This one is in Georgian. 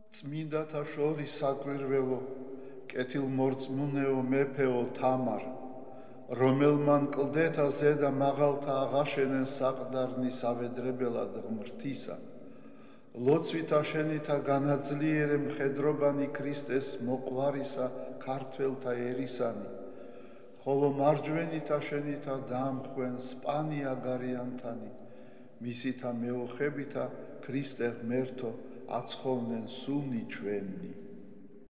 წმინდათა შორის საკვირველო, კეთილმორწმუნეო მეფეო თამარ, რომელმან კლდეთა ზედა მაღალთა აღაშენენ საყდარნი სავედრებელად ღმრთისა, ლოცვითა შენითა განაძლიერე მხედრობანი ქრისტეს მოყვარისა ქართველთა ერისანი, ხოლო მარჯვენითა შენითა დაამხვენ სპანია გარიანთანი, მისითა მეოხებითა ქრისტე ღმერთო აცხოვნენ სუნი ჩვენი.